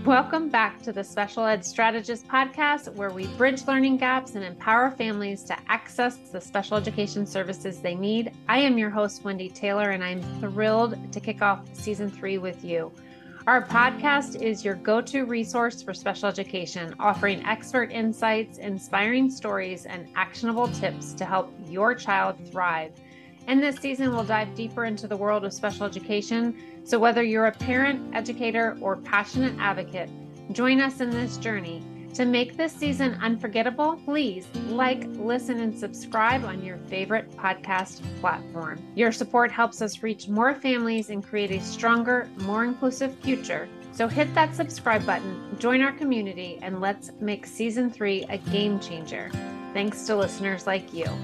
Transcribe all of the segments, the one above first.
Welcome back to the Special Ed Strategist podcast, where we bridge learning gaps and empower families to access the special education services they need. I am your host, Wendy Taylor, and I'm thrilled to kick off season 3 with you. Our podcast is your go-to resource for special education, offering expert insights, inspiring stories, and actionable tips to help your child thrive. And this season, we'll dive deeper into the world of special education. So whether you're a parent, educator, or passionate advocate, join us in this journey. To make this season unforgettable, please like, listen, and subscribe on your favorite podcast platform. Your support helps us reach more families and create a stronger, more inclusive future. So hit that subscribe button, join our community, and let's make season 3 a game changer. Thanks to listeners like you.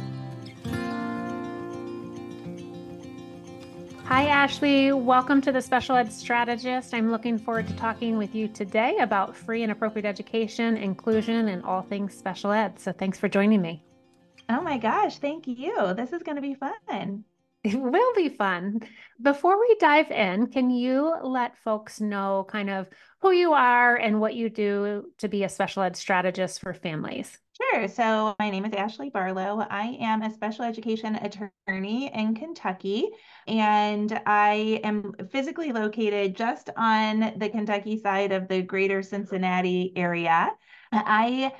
Hi, Ashley. Welcome to the Special Ed Strategist. I'm looking forward to talking with you today about free and appropriate education, inclusion, and all things special ed. So thanks for joining me. Oh my gosh, thank you. This is going to be fun. It will be fun. Before we dive in, can you let folks know kind of who you are and what you do to be a special ed strategist for families? Sure. So my name is Ashley Barlow. I am a special education attorney in Kentucky, and I am physically located just on the Kentucky side of the greater Cincinnati area. I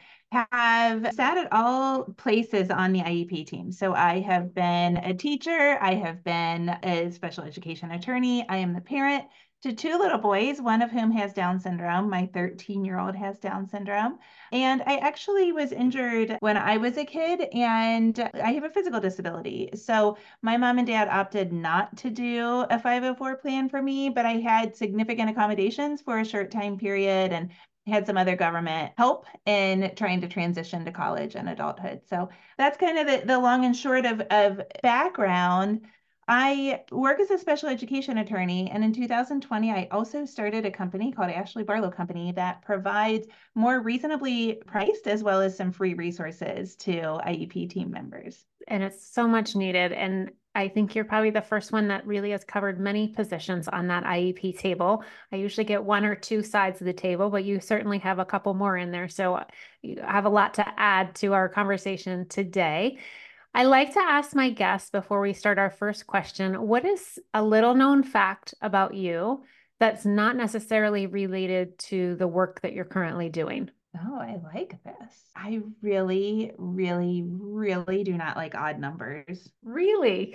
have sat at all places on the IEP team. So I have been a teacher, I have been a special education attorney, I am the parent to 2 little boys, one of whom has Down syndrome. My 13-year-old has Down syndrome. And I actually was injured when I was a kid, and I have a physical disability. So my mom and dad opted not to do a 504 plan for me, but I had significant accommodations for a short time period and had some other government help in trying to transition to college and adulthood. So that's kind of the long and short of background. I work as a special education attorney, and in 2020, I also started a company called Ashley Barlow Company that provides more reasonably priced as well as some free resources to IEP team members. And it's so much needed. And I think you're probably the first one that really has covered many positions on that IEP table. I usually get one or two sides of the table, but you certainly have a couple more in there. So you have a lot to add to our conversation today. I like to ask my guests before we start our first question, what is a little known fact about you that's not necessarily related to the work that you're currently doing? Oh, I like this. I really, really, really do not like odd numbers. Really?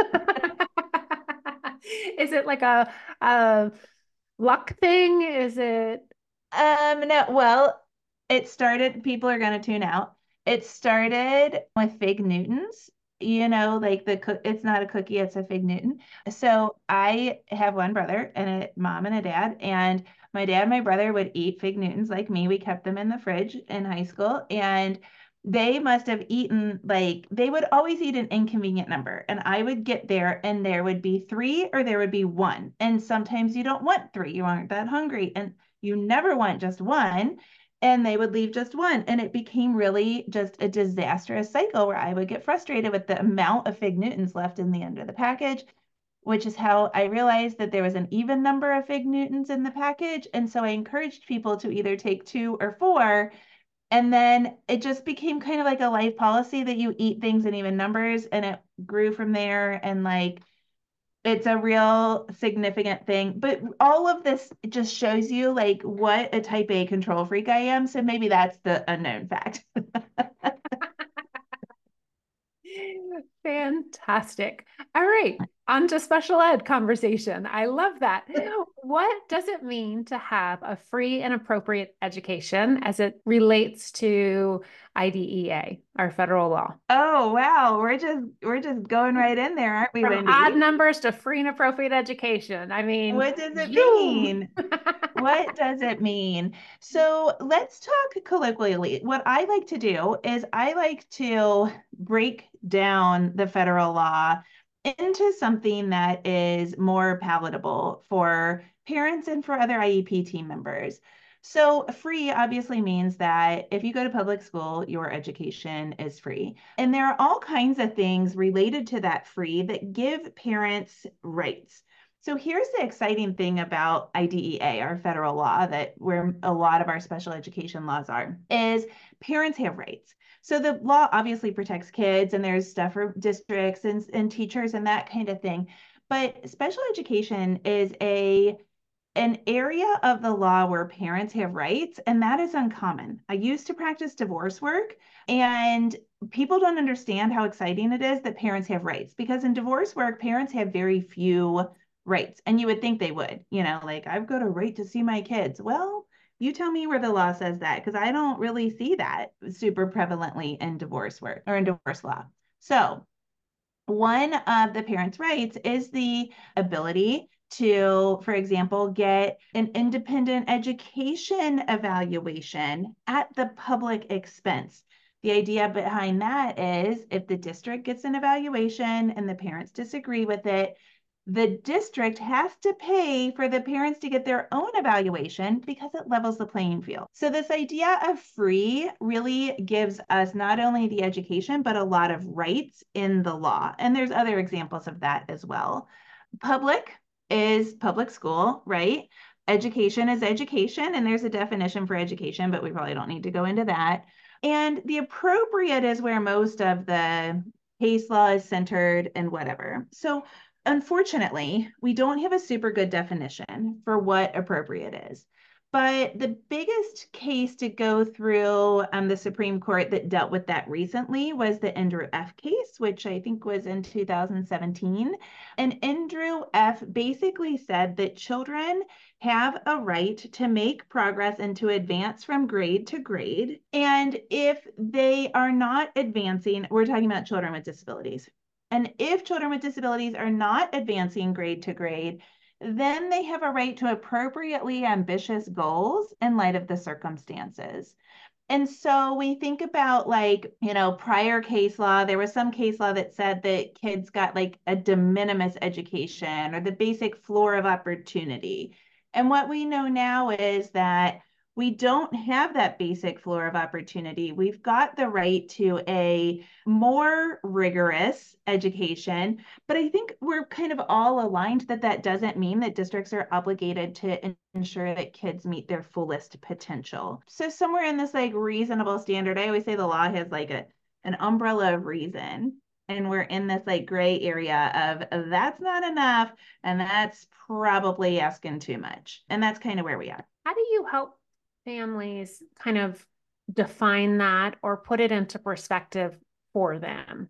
Is it like a luck thing? Is it? No, well, it started, people are going to tune out. It started with fig Newtons, like it's not a cookie, it's a fig Newton. So I have one brother and a mom and a dad, and my dad and my brother would eat fig Newtons like me. We kept them in the fridge in high school, and they must have eaten like they would always eat an inconvenient number. And I would get there and there would be 3 or there would be 1. And sometimes you don't want 3, you aren't that hungry. And you never want just 1. And they would leave just 1. And it became really just a disastrous cycle where I would get frustrated with the amount of fig Newtons left in the end of the package, which is how I realized that there was an even number of fig Newtons in the package. And so I encouraged people to either take 2 or 4. And then it just became kind of like a life policy that you eat things in even numbers, and it grew from there. And like, it's a real significant thing. But all of this just shows you like what a type A control freak I am. So maybe that's the unknown fact. Fantastic. All right, on to special ed conversation. I love that. What does it mean to have a free and appropriate education as it relates to IDEA, our federal law? Oh wow, we're just going right in there, aren't we, From odd Wendy? numbers to free and appropriate education. I mean, What does it zoom. mean? What does it mean? So let's talk colloquially. What I like to do is I like to break down the federal law into something that is more palatable for parents and for other IEP team members. So, free obviously means that if you go to public school, your education is free. And there are all kinds of things related to that free that give parents rights. So here's the exciting thing about IDEA, our federal law, that where a lot of our special education laws are, is parents have rights. So the law obviously protects kids, and there's stuff for districts and teachers and that kind of thing. But special education is an area of the law where parents have rights, and that is uncommon. I used to practice divorce work, and people don't understand how exciting it is that parents have rights, because in divorce work, parents have very few rights. And you would think they would, like, I've got a right to see my kids. Well, you tell me where the law says that, because I don't really see that super prevalently in divorce work or in divorce law. So one of the parents' rights is the ability to, for example, get an independent education evaluation at the public expense. The idea behind that is if the district gets an evaluation and the parents disagree with it, the district has to pay for the parents to get their own evaluation because it levels the playing field. So this idea of free really gives us not only the education, but a lot of rights in the law. And there's other examples of that as well. Public is public school, right? Education is education, and there's a definition for education, but we probably don't need to go into that. And the appropriate is where most of the case law is centered and whatever. So unfortunately, we don't have a super good definition for what appropriate is. But the biggest case to go through the Supreme Court that dealt with that recently was the Andrew F. case, which I think was in 2017. And Andrew F. basically said that children have a right to make progress and to advance from grade to grade. And if they are not advancing, we're talking about children with disabilities. And if children with disabilities are not advancing grade to grade, then they have a right to appropriately ambitious goals in light of the circumstances. And so we think about prior case law. There was some case law that said that kids got like a de minimis education or the basic floor of opportunity. And what we know now is that we don't have that basic floor of opportunity. We've got the right to a more rigorous education, but I think we're kind of all aligned that that doesn't mean that districts are obligated to ensure that kids meet their fullest potential. So somewhere in this like reasonable standard, I always say the law has like an umbrella of reason. And we're in this like gray area of that's not enough, and that's probably asking too much. And that's kind of where we are. How do you help families kind of define that or put it into perspective for them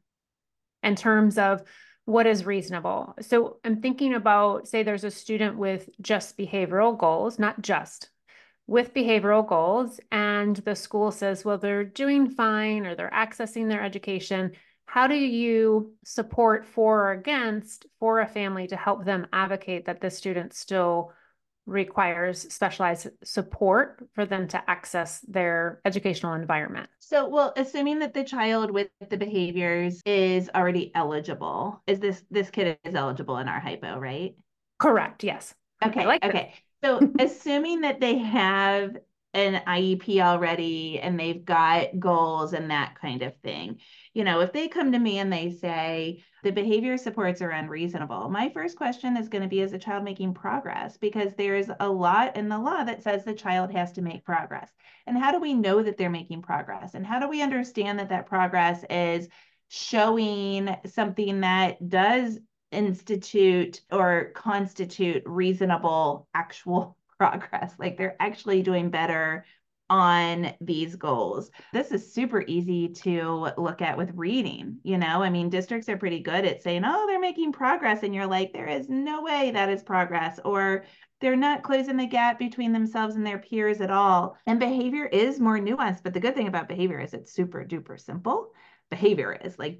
in terms of what is reasonable? So I'm thinking about, say, there's a student with just behavioral goals, not just with behavioral goals, and the school says, well, they're doing fine or they're accessing their education. How do you support for or against for a family to help them advocate that the student still requires specialized support for them to access their educational environment? So, well, assuming that the child with the behaviors is already eligible, is this kid is eligible in our hypo, right? Correct. Yes. Okay. Okay. So, assuming that they have an IEP already and they've got goals and that kind of thing, if they come to me and they say the behavior supports are unreasonable, my first question is going to be, is the child making progress? Because there's a lot in the law that says the child has to make progress. And how do we know that they're making progress? And how do we understand that that progress is showing something that does institute or constitute reasonable actual progress? Like they're actually doing better on these goals. This is super easy to look at with reading. I mean, districts are pretty good at saying, oh, they're making progress. And you're like, there is no way that is progress. Or they're not closing the gap between themselves and their peers at all. And behavior is more nuanced. But the good thing about behavior is it's super duper simple. Behavior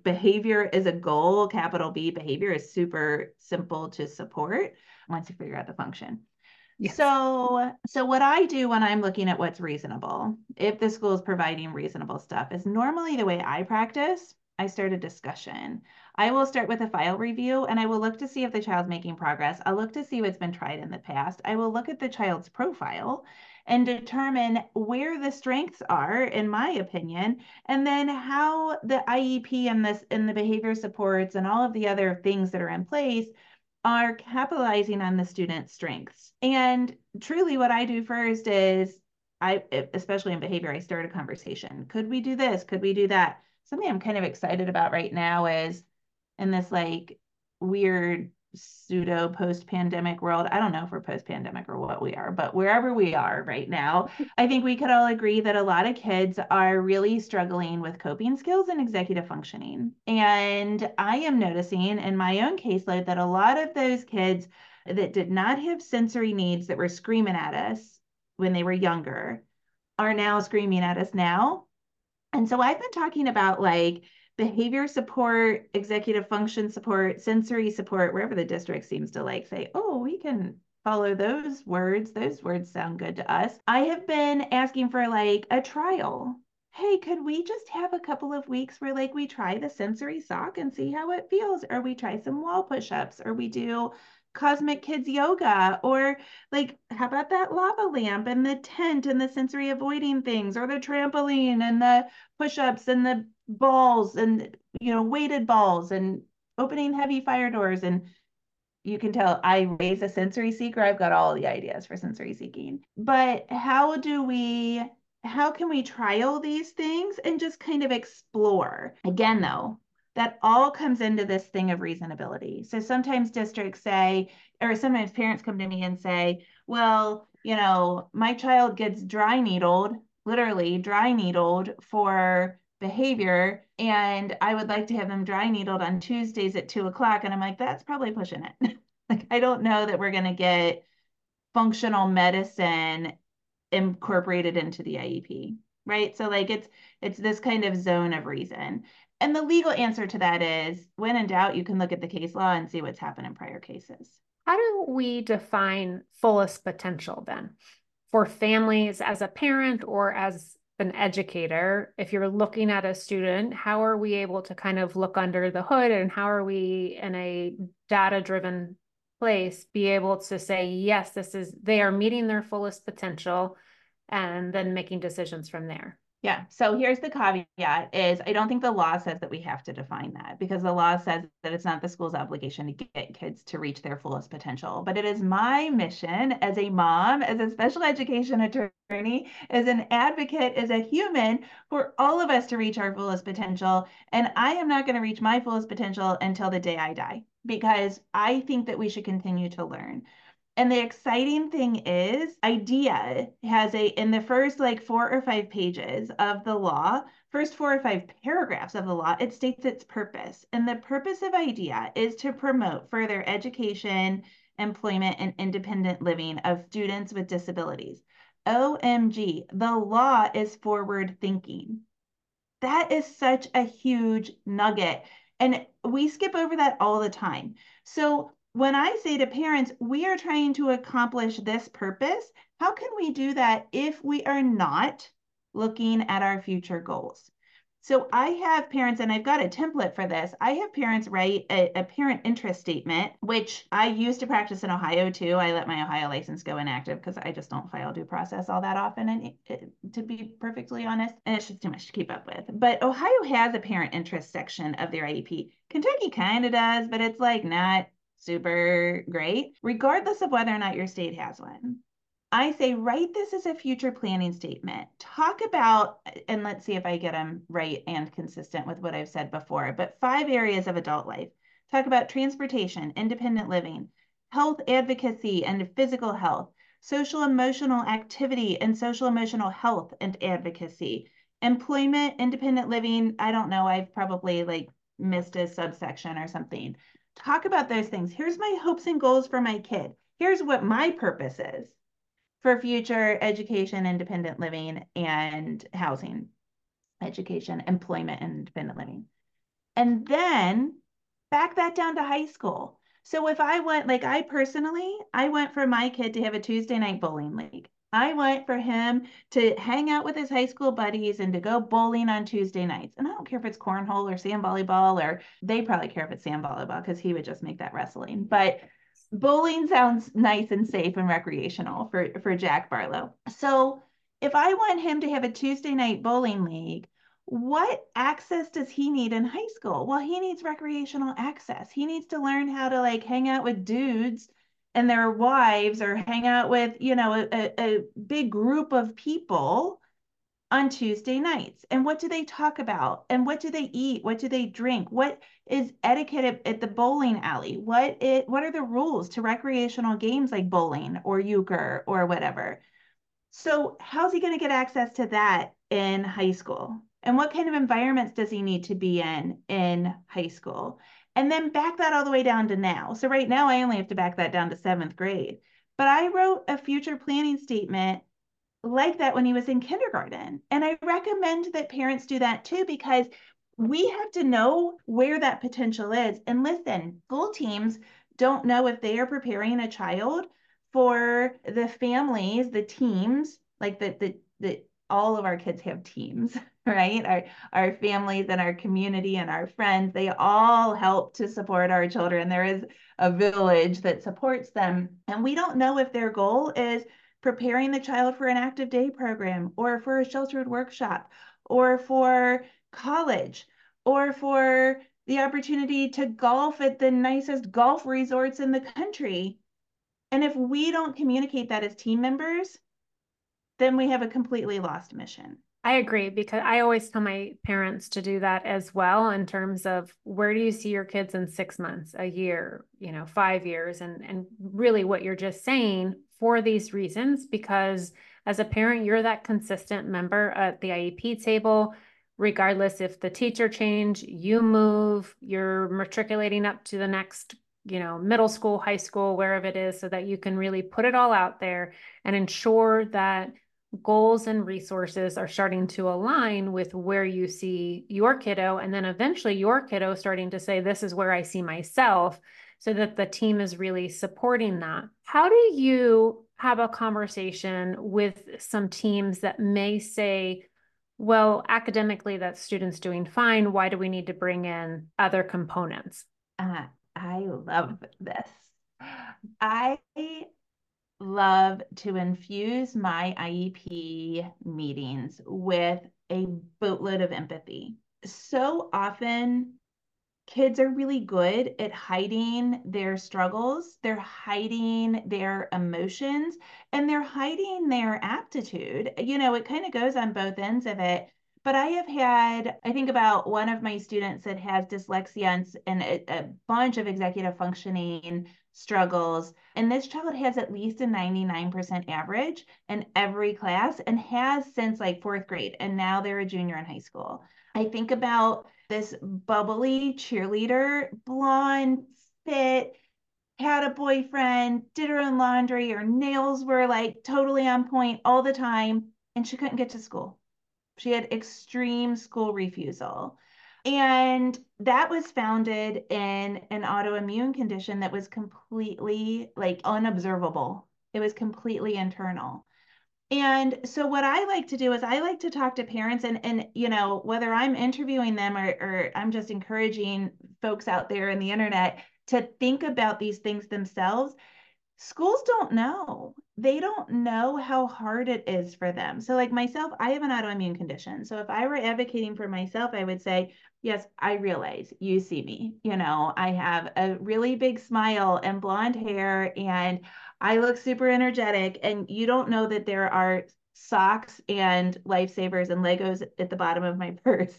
is a goal, capital B. Behavior is super simple to support once you figure out the function. Yes. So what I do when I'm looking at what's reasonable, if the school is providing reasonable stuff, is normally the way I practice, I start a discussion. I will start with a file review, and I will look to see if the child's making progress. I'll look to see what's been tried in the past. I will look at the child's profile and determine where the strengths are, in my opinion, and then how the IEP and the behavior supports and all of the other things that are in place are capitalizing on the student's strengths. And truly what I do first is especially in behavior, I start a conversation. Could we do this? Could we do that? Something I'm kind of excited about right now is in this like weird pseudo post-pandemic world. I don't know if we're post-pandemic or what we are, but wherever we are right now, I think we could all agree that a lot of kids are really struggling with coping skills and executive functioning. And I am noticing in my own caseload that a lot of those kids that did not have sensory needs that were screaming at us when they were younger are now screaming at us now. And so I've been talking about like behavior support, executive function support, sensory support, wherever the district seems to like say, oh, we can follow those words. Those words sound good to us. I have been asking for like a trial. Hey, could we just have a couple of weeks where like we try the sensory sock and see how it feels, or we try some wall push-ups, or we do Cosmic Kids yoga, or like how about that lava lamp and the tent and the sensory avoiding things, or the trampoline and the push-ups and the balls and weighted balls and opening heavy fire doors. And you can tell I raise a sensory seeker. I've got all the ideas for sensory seeking. But how can we trial these things and just kind of explore? Again, though, that all comes into this thing of reasonability. So sometimes districts say, or sometimes parents come to me and say, well, my child gets dry needled, literally dry needled for behavior, and I would like to have them dry needled on Tuesdays at 2:00. And I'm like, that's probably pushing it. Like, I don't know that we're going to get functional medicine incorporated into the IEP, right? So like it's this kind of zone of reason. And the legal answer to that is, when in doubt, you can look at the case law and see what's happened in prior cases. How do we define fullest potential then for families as a parent or as an educator? If you're looking at a student, how are we able to kind of look under the hood, and how are we in a data-driven place be able to say, yes, they are meeting their fullest potential, and then making decisions from there? Yeah. So here's the caveat is I don't think the law says that we have to define that, because the law says that it's not the school's obligation to get kids to reach their fullest potential. But it is my mission as a mom, as a special education attorney, as an advocate, as a human, for all of us to reach our fullest potential. And I am not going to reach my fullest potential until the day I die, because I think that we should continue to learn. And the exciting thing is, IDEA has in the first like 4 or 5 pages of the law, first 4 or 5 paragraphs of the law, it states its purpose. And the purpose of IDEA is to promote further education, employment, and independent living of students with disabilities. OMG, the law is forward thinking. That is such a huge nugget. And we skip over that all the time. So when I say to parents, we are trying to accomplish this purpose, how can we do that if we are not looking at our future goals? So I have parents, and I've got a template for this. I have parents write a parent interest statement, which I used to practice in Ohio too. I let my Ohio license go inactive because I just don't file due process all that often, and to be perfectly honest, and it's just too much to keep up with. But Ohio has a parent interest section of their IEP. Kentucky kind of does, but it's like not super great, regardless of whether or not your state has one. I say, write this as a future planning statement. Talk about, and let's see if I get them right and consistent with what I've said before, but 5 areas of adult life. Talk about transportation, independent living, health advocacy and physical health, social emotional activity and social emotional health and advocacy, employment, independent living. I don't know, I've probably like missed a subsection or something. Talk about those things. Here's my hopes and goals for my kid. Here's what my purpose is for future education, independent living, and housing, education, employment, and independent living. And then back that down to high school. So if I went, like I personally, I went for my kid to have a Tuesday night bowling league. I went for him to hang out with his high school buddies and to go bowling on Tuesday nights. And I don't care if it's cornhole or sand volleyball, or they probably care if it's sand volleyball because he would just make that wrestling. But bowling sounds nice and safe and recreational for Jack Barlow. So if I want him to have a Tuesday night bowling league, What access does he need in high school? Well, he needs recreational access. He needs to learn how to like hang out with dudes and their wives, or hang out with, a big group of people on Tuesday nights. And what do they talk about? And what do they eat? What do they drink? What is etiquette at the bowling alley? What are the rules to recreational games like bowling or euchre or whatever? So how's he going to get access to that in high school? And what kind of environments does he need to be in high school? And then back that all the way down to now. So right now I only have to back that down to seventh grade. But I wrote a future planning statement like that when he was in kindergarten. And I recommend that parents do that too, because we have to know where that potential is. And listen, school teams don't know if they are preparing a child for the families, the teams, like the all of our kids have teams, right? Our families and our community and our friends, they all help to support our children. There is a village that supports them. And we don't know if their goal is preparing the child for an active day program, or for a sheltered workshop, or for college, or for the opportunity to golf at the nicest golf resorts in the country. And if we don't communicate that as team members, then we have a completely lost mission. I agree, because I always tell my parents to do that as well, in terms of where do you see your kids in 6 months, a year, 5 years, and really what you're just saying for these reasons, because as a parent, you're that consistent member at the IEP table, regardless if the teacher change, you move, you're matriculating up to the next, middle school, high school, wherever it is, so that you can really put it all out there and ensure that goals and resources are starting to align with where you see your kiddo, and then eventually your kiddo starting to say, this is where I see myself, so that the team is really supporting that. How do you have a conversation with some teams that may say, well, academically that student's doing fine, why do we need to bring in other components? I love this. I love to infuse my IEP meetings with a boatload of empathy. So often, kids are really good at hiding their struggles, they're hiding their emotions, and they're hiding their aptitude. It kind of goes on both ends of it. But I think about one of my students that has dyslexia and a bunch of executive functioning struggles. And this child has at least a 99% average in every class, and has since like fourth grade. And now they're a junior in high school. I think about this bubbly cheerleader, blonde, fit, had a boyfriend, did her own laundry, her nails were like totally on point all the time, and she couldn't get to school. She had extreme school refusal. And that was founded in an autoimmune condition that was completely like unobservable. It was completely internal. And so what I like to do is I like to talk to parents, and whether I'm interviewing them, or I'm just encouraging folks out there in the internet to think about these things themselves. Schools don't know. They don't know how hard it is for them. So like myself, I have an autoimmune condition. So if I were advocating for myself, I would say, yes, I realize you see me. I have a really big smile and blonde hair, and I look super energetic, and you don't know that there are socks and lifesavers and Legos at the bottom of my purse.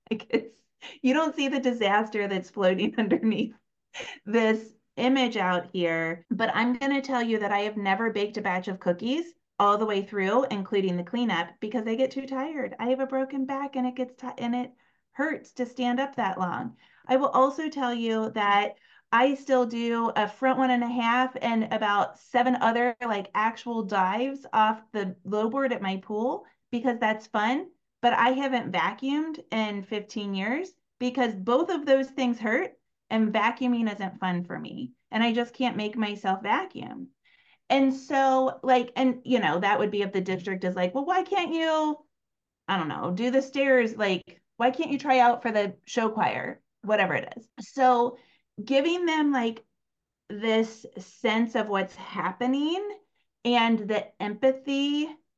You don't see the disaster that's floating underneath this image out here. But I'm going to tell you that I have never baked a batch of cookies all the way through, including the cleanup, because I get too tired. I have a broken back, and it hurts to stand up that long. I will also tell you that I still do a front 1.5 and about 7 other like actual dives off the low board at my pool, because that's fun. But I haven't vacuumed in 15 years, because both of those things hurt, and vacuuming isn't fun for me. And I just can't make myself vacuum. And so, like, and that would be if the district is like, well, why can't you, I don't know, do the stairs? Like, why can't you try out for the show choir? Whatever it is. So, giving them like this sense of what's happening, and the empathy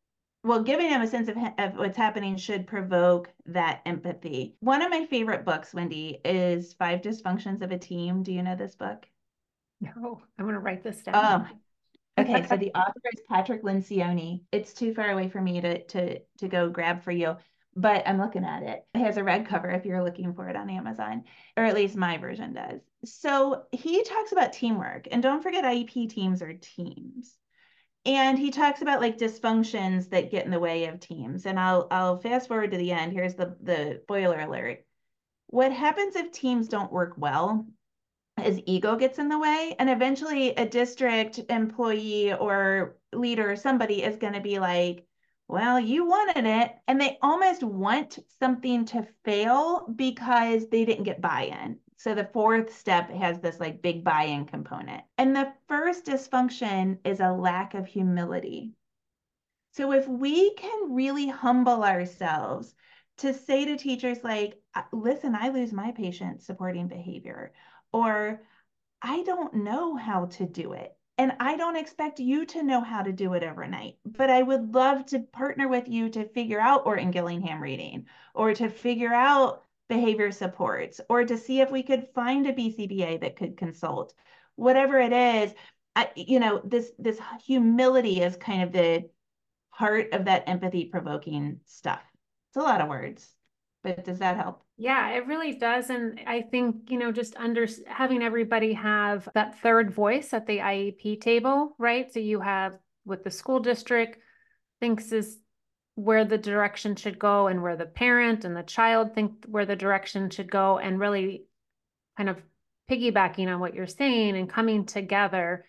well, giving them a sense of what's happening should provoke that empathy. One of my favorite books, Wendy, is Five Dysfunctions of a Team. Do you know this book? No, I'm going to write this down. Oh, okay. So the author is Patrick Lencioni. It's too far away for me to go grab for you, but I'm looking at it. It has a red cover if you're looking for it on Amazon, or at least my version does. So he talks about teamwork, and don't forget IEP teams are teams. And he talks about like dysfunctions that get in the way of teams. And I'll fast forward to the end. Here's the spoiler alert. What happens if teams don't work well is ego gets in the way, and eventually a district employee or leader or somebody is going to be like, well, you wanted it, and they almost want something to fail because they didn't get buy-in. So the fourth step has this like big buy-in component, and the first dysfunction is a lack of humility. So if we can really humble ourselves to say to teachers like, listen, I lose my patience supporting behavior, or I don't know how to do it. And I don't expect you to know how to do it overnight, but I would love to partner with you to figure out Orton Gillingham reading, or to figure out behavior supports, or to see if we could find a BCBA that could consult. Whatever it is, this humility is kind of the heart of that empathy provoking stuff. It's a lot of words, but does that help? Yeah, it really does. And I think, just having everybody have that third voice at the IEP table, right? So you have what the school district thinks is where the direction should go, and where the parent and the child think where the direction should go, and really kind of piggybacking on what you're saying and coming together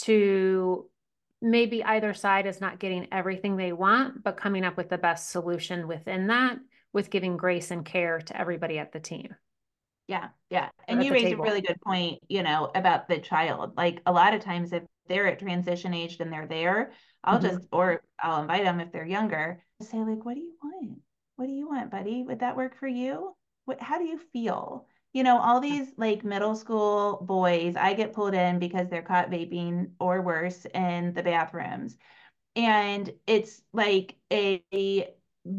to maybe either side is not getting everything they want, but coming up with the best solution within that, with giving grace and care to everybody at the team. Yeah, yeah. Or And at you the raise a table. really good point, about the child. Like a lot of times if they're at transition age and they're there, Mhm. or I'll invite them if they're younger, say like, what do you want? What do you want, buddy? Would that work for you? How do you feel? All these like middle school boys, I get pulled in because they're caught vaping or worse in the bathrooms. And it's like a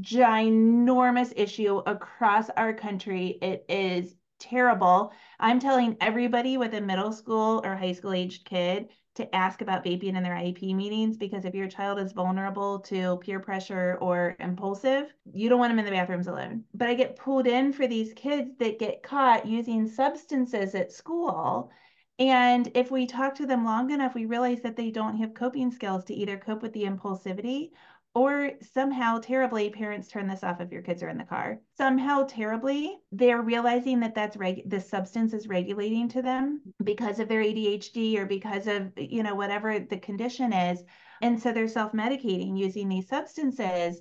ginormous issue across our country. It is terrible. I'm telling everybody with a middle school or high school aged kid to ask about vaping in their IEP meetings, because if your child is vulnerable to peer pressure or impulsive, you don't want them in the bathrooms alone. But I get pulled in for these kids that get caught using substances at school, and if we talk to them long enough, we realize that they don't have coping skills to either cope with the impulsivity, or somehow terribly, parents turn this off if your kids are in the car. Somehow terribly, they're realizing that the substance is regulating to them because of their ADHD, or because of, whatever the condition is. And so they're self-medicating using these substances,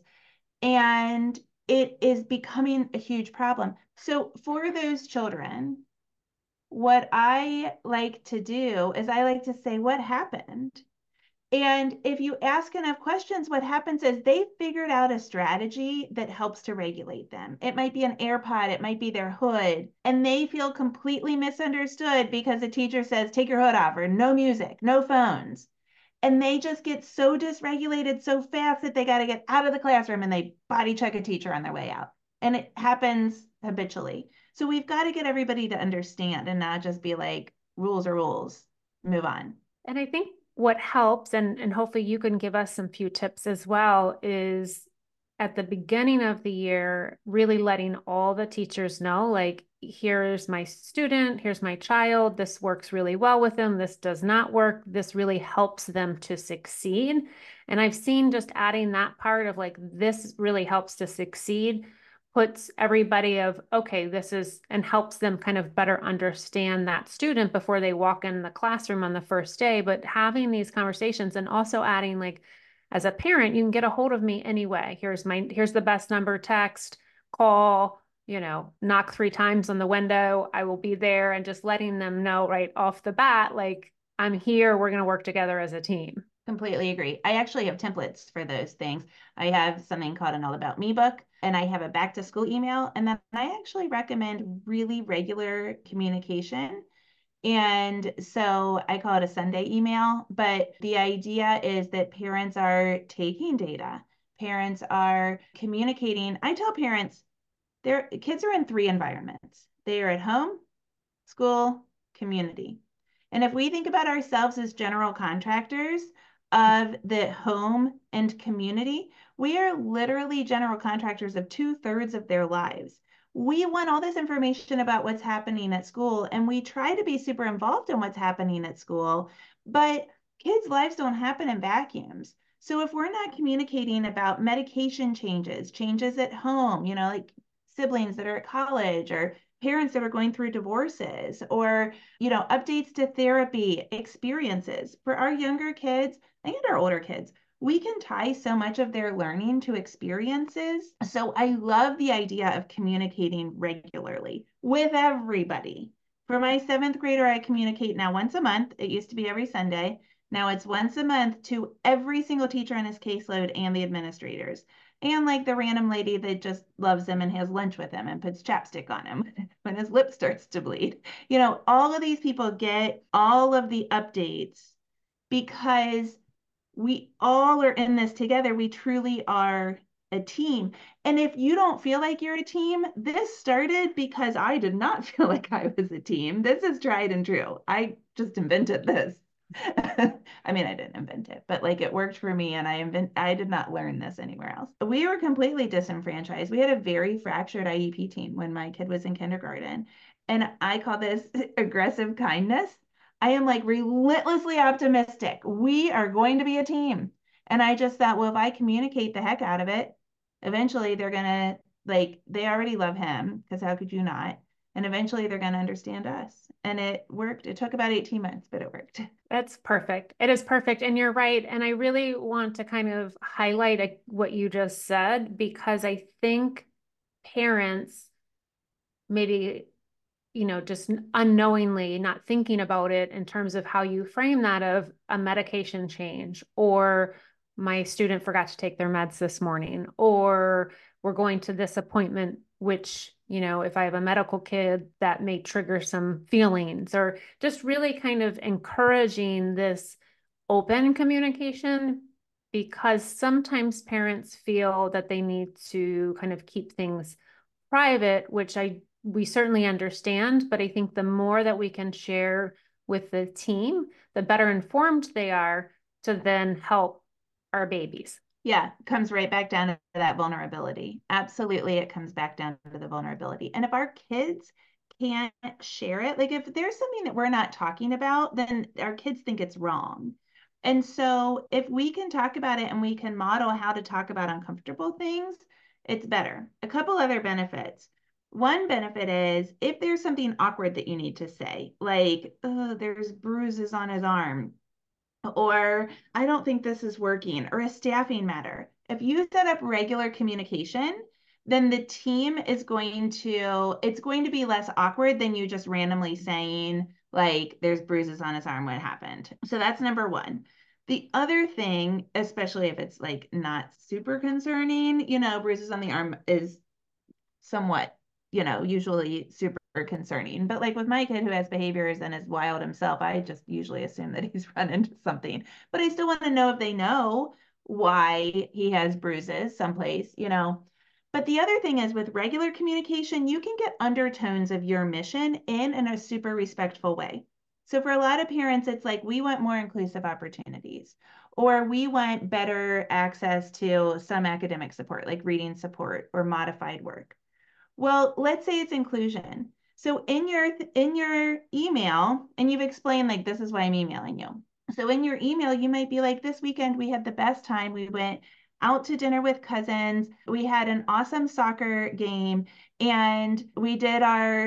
and it is becoming a huge problem. So for those children, what I like to do is I like to say, what happened? And if you ask enough questions, what happens is they figured out a strategy that helps to regulate them. It might be an AirPod, it might be their hood, and they feel completely misunderstood because the teacher says, take your hood off, or no music, no phones. And they just get so dysregulated so fast that they got to get out of the classroom, and they body check a teacher on their way out. And it happens habitually. So we've got to get everybody to understand and not just be like, rules are rules, move on. And I think what helps, and hopefully you can give us some few tips as well, is at the beginning of the year, really letting all the teachers know, like, here's my student, here's my child, this works really well with them, this does not work, this really helps them to succeed. And I've seen just adding that part of like, this really helps to succeed, puts everybody of, okay, this is, and helps them kind of better understand that student before they walk in the classroom on the first day. But having these conversations, and also adding like, as a parent, you can get a hold of me anyway. Here's the best number, text, call, knock 3 times on the window. I will be there, and just letting them know right off the bat, like, I'm here, we're going to work together as a team. Completely agree. I actually have templates for those things. I have something called an All About Me book, and I have a back to school email. And then I actually recommend really regular communication. And so I call it a Sunday email, but the idea is that parents are taking data. parents are communicating. I tell parents their kids are in 3 environments. They are at home, school, community. And if we think about ourselves as general contractors of the home and community, we are literally general contractors of 2/3 of their lives. We want all this information about what's happening at school, and we try to be super involved in what's happening at school, but kids' lives don't happen in vacuums. So if we're not communicating about medication changes, changes at home, like siblings that are at college or parents that are going through divorces or, updates to therapy experiences for our younger kids and our older kids, we can tie so much of their learning to experiences. So I love the idea of communicating regularly with everybody. For my 7th grader, I communicate now once a month. It used to be every Sunday. Now it's once a month to every single teacher in his caseload and the administrators. And like the random lady that just loves him and has lunch with him and puts chapstick on him when his lip starts to bleed. All of these people get all of the updates because we all are in this together. We truly are a team. And if you don't feel like you're a team, this started because I did not feel like I was a team. This is tried and true. I just invented this. I mean, I didn't invent it, but like it worked for me and I did not learn this anywhere else. We were completely disenfranchised. We had a very fractured IEP team when my kid was in kindergarten. And I call this aggressive kindness. I am like relentlessly optimistic. We are going to be a team. And I just thought, well, if I communicate the heck out of it, eventually they're going to they already love him because how could you not? And eventually they're going to understand us. And it worked. It took about 18 months, but it worked. That's perfect. It is perfect. And you're right. And I really want to kind of highlight what you just said, because I think parents maybe, just unknowingly not thinking about it in terms of how you frame that of a medication change, or my student forgot to take their meds this morning, or we're going to this appointment, which, if I have a medical kid, that may trigger some feelings, or just really kind of encouraging this open communication, because sometimes parents feel that they need to kind of keep things private, which we certainly understand, but I think the more that we can share with the team, the better informed they are to then help our babies. Yeah, it comes right back down to that vulnerability. Absolutely, it comes back down to the vulnerability. And if our kids can't share it, like if there's something that we're not talking about, then our kids think it's wrong. And so if we can talk about it and we can model how to talk about uncomfortable things, it's better. A couple other benefits. One benefit is if there's something awkward that you need to say, like, oh, there's bruises on his arm, or I don't think this is working, or a staffing matter. If you set up regular communication, then the team it's going to be less awkward than you just randomly saying, like, there's bruises on his arm, what happened? So that's number one. The other thing, especially if it's like not super concerning, bruises on the arm is somewhat, usually super concerning. But like with my kid who has behaviors and is wild himself, I just usually assume that he's run into something. But I still want to know if they know why he has bruises someplace, But the other thing is with regular communication, you can get undertones of your mission in a super respectful way. So for a lot of parents, it's like, we want more inclusive opportunities, or we want better access to some academic support, like reading support or modified work. Well, let's say it's inclusion. So in your email, and you've explained like, this is why I'm emailing you. So in your email, you might be like, this weekend we had the best time. We went out to dinner with cousins. We had an awesome soccer game, and we did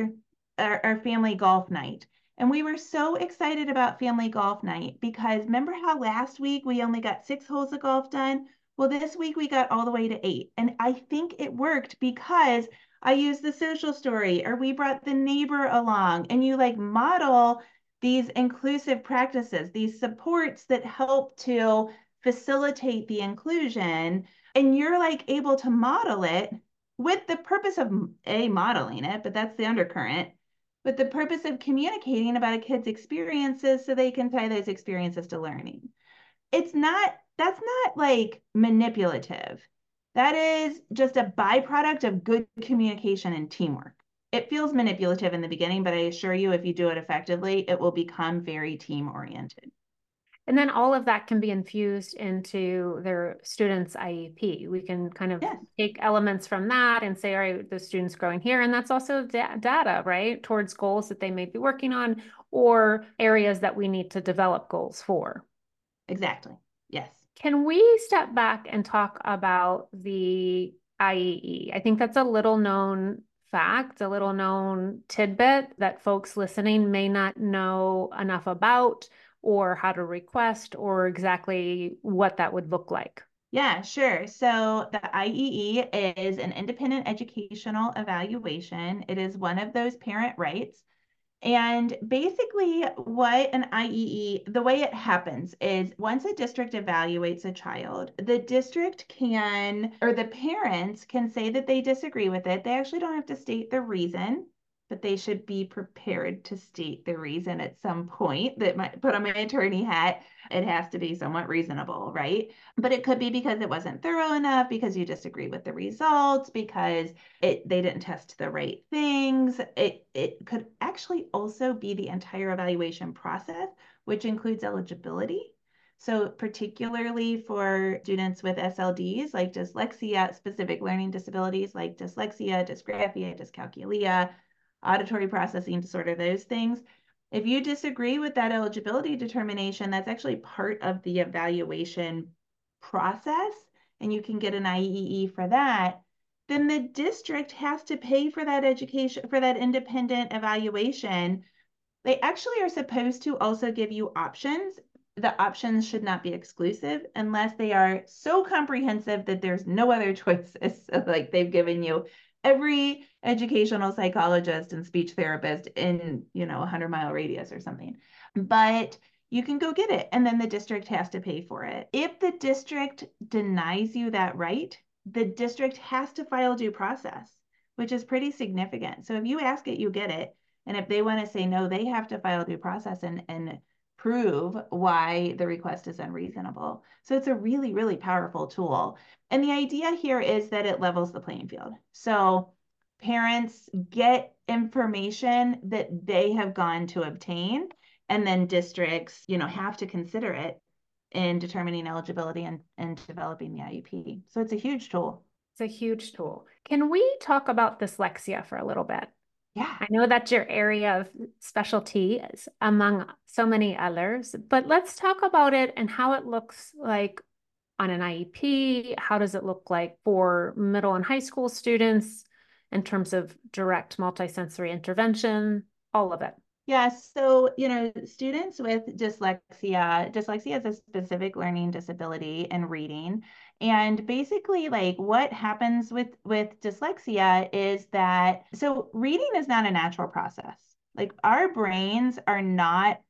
our family golf night. And we were so excited about family golf night because remember how last week we only got 6 holes of golf done? Well, this week we got all the way to 8. And I think it worked because I used the social story, or we brought the neighbor along, and you like model these inclusive practices, these supports that help to facilitate the inclusion. And you're like able to model it with the purpose of modeling it, but that's the undercurrent, with the purpose of communicating about a kid's experiences so they can tie those experiences to learning. That's not like manipulative. That is just a byproduct of good communication and teamwork. It feels manipulative in the beginning, but I assure you, if you do it effectively, it will become very team oriented. And then all of that can be infused into their students' IEP. We can kind of Yes, take elements from that and say, all right, the student's growing here. And that's also data, right, towards goals that they may be working on or areas that we need to develop goals for. exactly. Yes. Can we step back and talk about the IEE? I think that's a little known fact, a little known tidbit that folks listening may not know enough about, or how to request, or exactly what that would look like. Yeah, sure. So the IEE is an independent educational evaluation. It is one of those parent rights. And basically, what an IEE, the way it happens is once a district evaluates a child, the district can, or the parents can say that they disagree with it. They actually don't have to state the reason, but they should be prepared to state the reason at some point. That might put on my attorney hat. It has to be somewhat reasonable, right? But it could be because it wasn't thorough enough, because you disagree with the results, because they didn't test the right things. It could actually also be the entire evaluation process, which includes eligibility. So particularly for students with SLDs like dyslexia, specific learning disabilities like dyslexia, dysgraphia, dyscalculia, auditory processing disorder, those things. If you disagree with that eligibility determination, that's actually part of the evaluation process, and you can get an IEE for that. Then the district has to pay for that education, for that independent evaluation. They actually are supposed to also give you options. The options should not be exclusive unless they are so comprehensive that there's no other choices. So like they've given you every educational psychologist and speech therapist in, 100-mile radius or something. But you can go get it, and then the district has to pay for it. If the district denies you that right, the district has to file due process, which is pretty significant. So if you ask it, you get it. And if they want to say no, they have to file due process and prove why the request is unreasonable. So it's a really, really powerful tool. And the idea here is that it levels the playing field. So parents get information that they have gone to obtain, and then districts, have to consider it in determining eligibility and developing the IEP. So it's a huge tool. It's a huge tool. Can we talk about dyslexia for a little bit? Yeah. I know that's your area of specialty among so many others, but let's talk about it and how it looks like on an IEP. How does it look like for middle and high school students in terms of direct multisensory intervention, all of it? Yes, so students with dyslexia is a specific learning disability in reading. And basically, like what happens with dyslexia is that so reading is not a natural process. Like our brains are not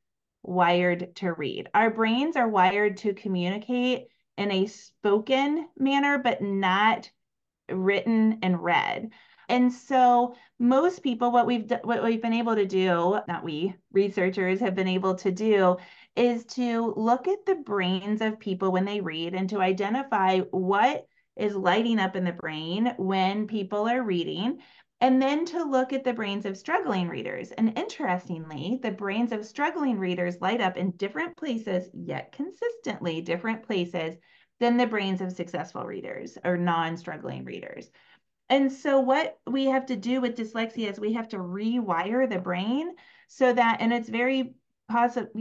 wired to read. Our brains are wired to communicate in a spoken manner, but not written and read. And so most people, what we've been able to do, not we, researchers have been able to do, is to look at the brains of people when they read and to identify what is lighting up in the brain when people are reading, and then to look at the brains of struggling readers. And interestingly, the brains of struggling readers light up in different places, yet consistently different places than the brains of successful readers or non-struggling readers. And so what we have to do with dyslexia is we have to rewire the brain so that, and it's very positive,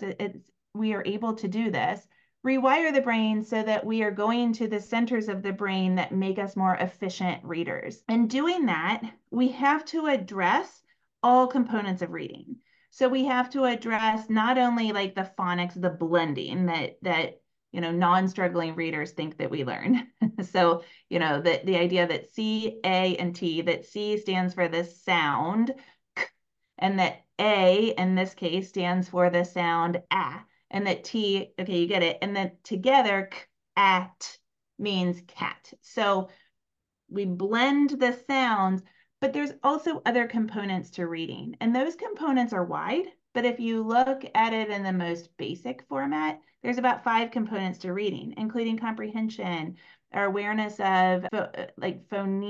we are able to do this, rewire the brain so that we are going to the centers of the brain that make us more efficient readers. And doing that, we have to address all components of reading. So we have to address not only like the phonics, the blending that non-struggling readers think that we learn. So, the idea that C, A, and T, that C stands for the sound, k, and that A in this case stands for the sound ah, and that T, okay, you get it. And then together, k, at means cat. So we blend the sounds, but there's also other components to reading. And those components are wide But if you look at it in the most basic format, there's about 5 components to reading, including comprehension, our awareness of like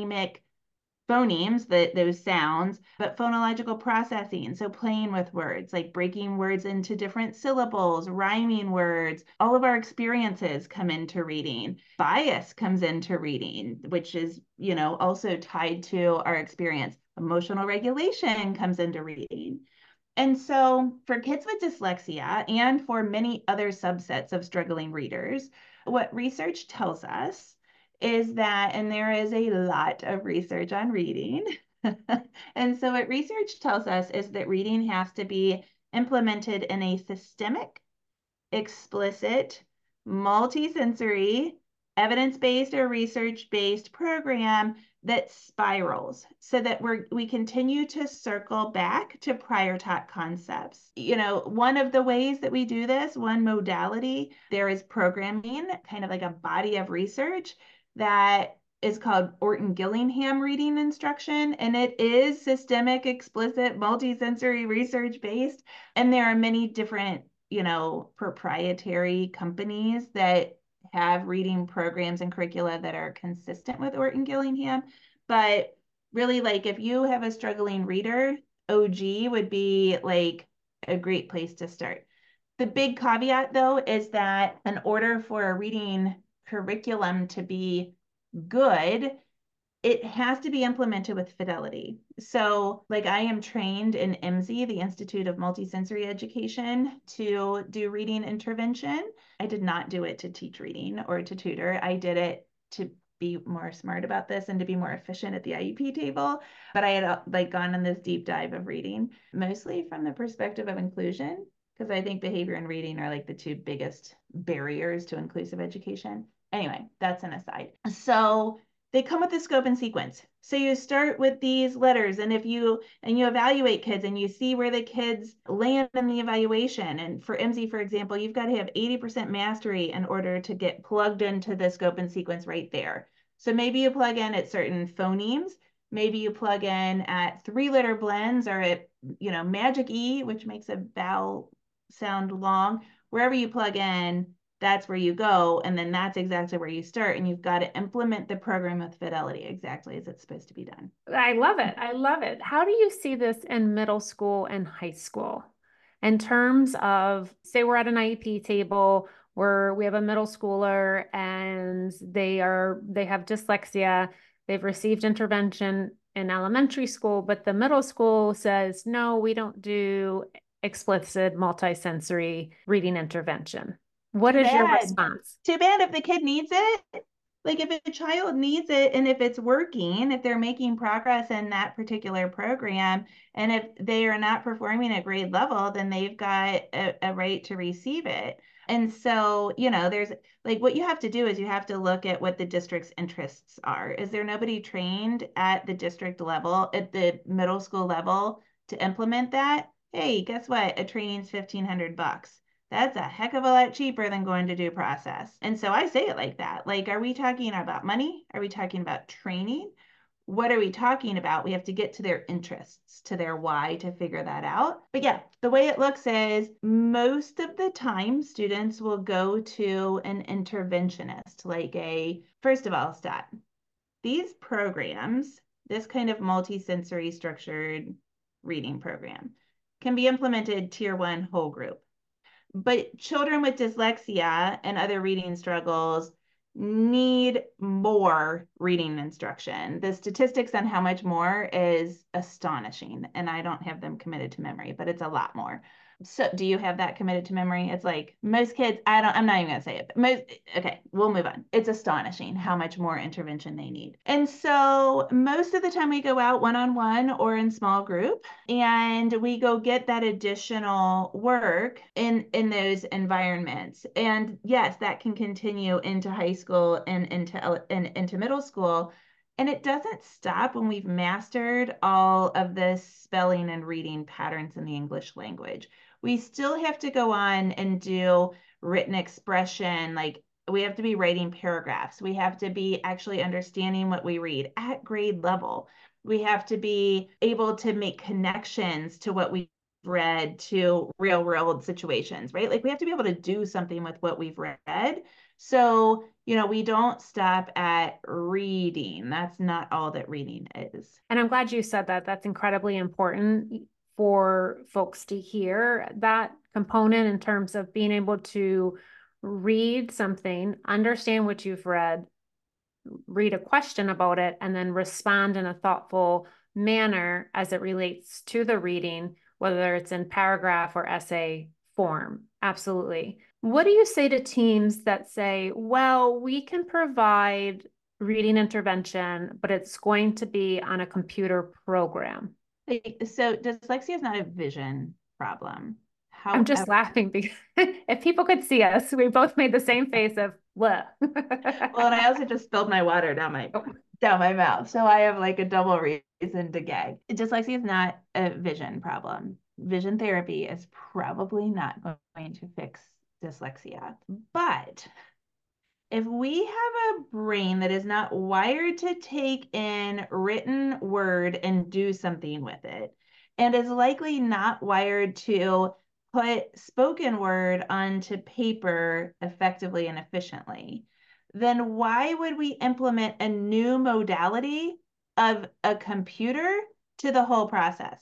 phonemes, those sounds, but phonological processing. So playing with words, like breaking words into different syllables, rhyming words. All of our experiences come into reading. Bias comes into reading, which is, also tied to our experience. Emotional regulation comes into reading. And so, for kids with dyslexia and for many other subsets of struggling readers, what research tells us is that, and there is a lot of research on reading. And so, what research tells us is that reading has to be implemented in a systemic, explicit, multisensory, evidence-based or research-based program that spirals so that we continue to circle back to prior taught concepts. One of the ways that we do this, one modality, there is programming, kind of like a body of research that is called Orton-Gillingham reading instruction, and it is systemic, explicit, multisensory, research-based, and there are many different proprietary companies that have reading programs and curricula that are consistent with Orton-Gillingham. But really, like if you have a struggling reader, OG would be like a great place to start. The big caveat, though, is that in order for a reading curriculum to be good, it has to be implemented with fidelity. So, like, I am trained in IMSE, the Institute of Multisensory Education, to do reading intervention. I did not do it to teach reading or to tutor. I did it to be more smart about this and to be more efficient at the IEP table. But I had like gone on this deep dive of reading, mostly from the perspective of inclusion, because I think behavior and reading are like the two biggest barriers to inclusive education. Anyway, that's an aside. So they come with a scope and sequence. So you start with these letters, and you evaluate kids and you see where the kids land in the evaluation. And for IMSE, for example, you've got to have 80% mastery in order to get plugged into the scope and sequence right there. So maybe you plug in at certain phonemes, maybe you plug in at 3-letter blends or at, magic E, which makes a vowel sound long. Wherever you plug in, that's where you go. And then that's exactly where you start. And you've got to implement the program with fidelity exactly as it's supposed to be done. I love it. I love it. How do you see this in middle school and high school in terms of, say, we're at an IEP table where we have a middle schooler and they have dyslexia. They've received intervention in elementary school, but the middle school says, no, we don't do explicit multisensory reading intervention. What is your response? Too bad if the kid needs it. Like if a child needs it and if it's working, if they're making progress in that particular program, and if they are not performing at grade level, then they've got a right to receive it. And so, there's like what you have to do is you have to look at what the district's interests are. Is there nobody trained at the district level, at the middle school level to implement that? Hey, guess what? A training's $1,500. That's a heck of a lot cheaper than going to due process. And so I say it like that. Like, are we talking about money? Are we talking about training? What are we talking about? We have to get to their interests, to their why to figure that out. But yeah, the way it looks is most of the time students will go to an interventionist, like first of all, stop. These programs, this kind of multisensory structured reading program, can be implemented tier 1 whole group. But children with dyslexia and other reading struggles need more reading instruction. The statistics on how much more is astonishing, and I don't have them committed to memory, but it's a lot more. So do you have that committed to memory? It's like most kids, I'm not even gonna say it. Okay, we'll move on. It's astonishing how much more intervention they need. And so most of the time we go out one-on-one or in small group, and we go get that additional work in those environments. And yes, that can continue into high school and into middle school. And it doesn't stop when we've mastered all of the spelling and reading patterns in the English language. We still have to go on and do written expression, like we have to be writing paragraphs. We have to be actually understanding what we read at grade level. We have to be able to make connections to what we read to real world situations, right? Like we have to be able to do something with what we've read. So, we don't stop at reading. That's not all that reading is. And I'm glad you said that. That's incredibly important for folks to hear that component in terms of being able to read something, understand what you've read a question about it, and then respond in a thoughtful manner as it relates to the reading, whether it's in paragraph or essay form. Absolutely. What do you say to teams that say, well, we can provide reading intervention, but it's going to be on a computer program? So dyslexia is not a vision problem. I'm just laughing because if people could see us, we both made the same face of what? Well, and I also just spilled my water down my mouth. So I have like a double reason to gag. Dyslexia is not a vision problem. Vision therapy is probably not going to fix dyslexia. But if we have a brain that is not wired to take in written word and do something with it, and is likely not wired to put spoken word onto paper effectively and efficiently, then why would we implement a new modality of a computer to the whole process?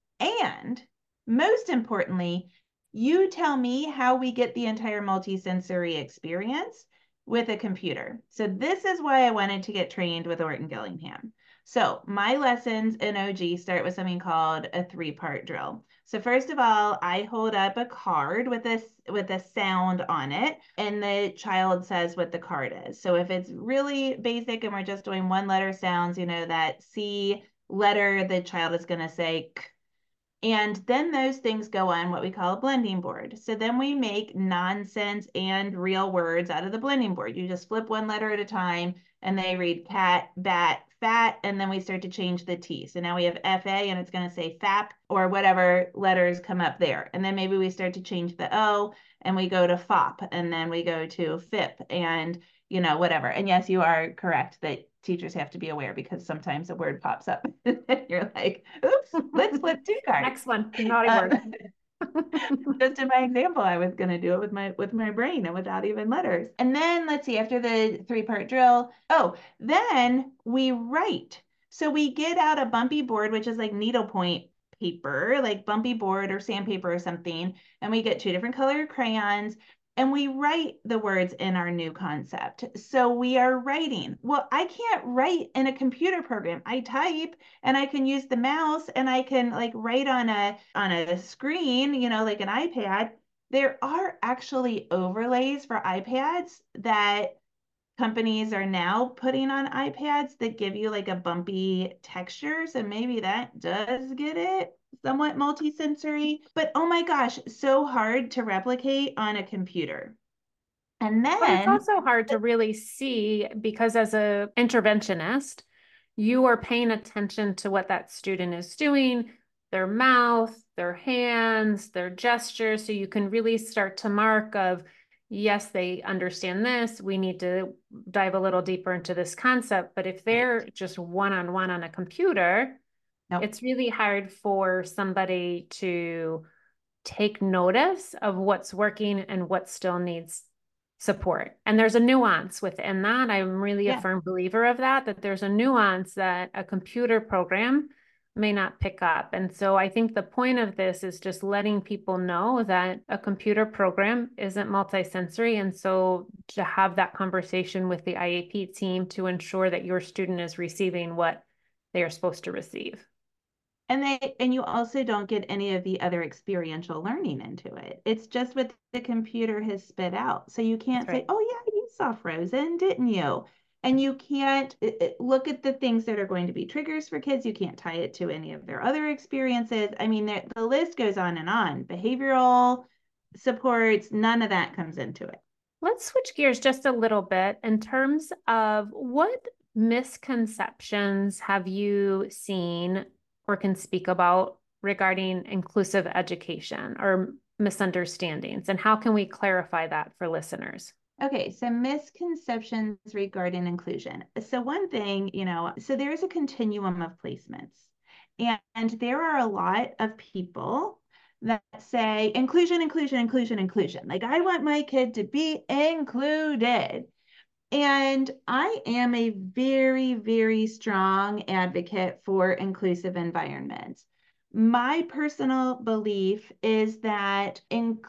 And most importantly, you tell me how we get the entire multisensory experience with a computer. So this is why I wanted to get trained with Orton Gillingham. So my lessons in OG start with something called a 3-part drill. So first of all, I hold up a card with a sound on it, and the child says what the card is. So if it's really basic and we're just doing one letter sounds, that C letter, the child is going to say K. And then those things go on what we call a blending board. So then we make nonsense and real words out of the blending board. You just flip one letter at a time and they read cat, bat, fat, and then we start to change the T. So now we have FA and it's going to say FAP or whatever letters come up there. And then maybe we start to change the O and we go to FOP and then we go to FIP and whatever. And yes, you are correct that teachers have to be aware because sometimes a word pops up. You're like, oops, let's flip 2 cards. Next one, naughty word. Just in my example, I was going to do it with my brain and without even letters. And then let's see, after the 3-part drill, then we write. So we get out a bumpy board, which is like needlepoint paper, like bumpy board or sandpaper or something, and we get 2 different colored crayons and we write the words in our new concept. So we are writing. Well, I can't write in a computer program. I type and I can use the mouse and I can like write on a screen, like an iPad. There are actually overlays for iPads that companies are now putting on iPads that give you like a bumpy texture. So maybe that does get it somewhat multisensory, but oh my gosh, so hard to replicate on a computer. And then But it's also hard to really see because as a interventionist, you are paying attention to what that student is doing, their mouth, their hands, their gestures. So you can really start to mark of, yes, they understand this. We need to dive a little deeper into this concept. But if they're just one-on-one on a computer, it's really hard for somebody to take notice of what's working and what still needs support. And there's a nuance within that. I'm really a firm believer of that there's a nuance that a computer program may not pick up. And so I think the point of this is just letting people know that a computer program isn't multisensory. And so to have that conversation with the IEP team to ensure that your student is receiving what they are supposed to receive. And you also don't get any of the other experiential learning into it. It's just what the computer has spit out. So you can't say, oh yeah, you saw Frozen, didn't you? And you can't look at the things that are going to be triggers for kids. You can't tie it to any of their other experiences. I mean, the list goes on and on. Behavioral supports, none of that comes into it. Let's switch gears just a little bit in terms of what misconceptions have you seen or can speak about regarding inclusive education or misunderstandings, and how can we clarify that for listeners? Okay, so misconceptions regarding inclusion. So one thing, so there is a continuum of placements, and there are a lot of people that say inclusion, inclusion, inclusion, inclusion. Like, I want my kid to be included. And I am a very, very strong advocate for inclusive environments. My personal belief is that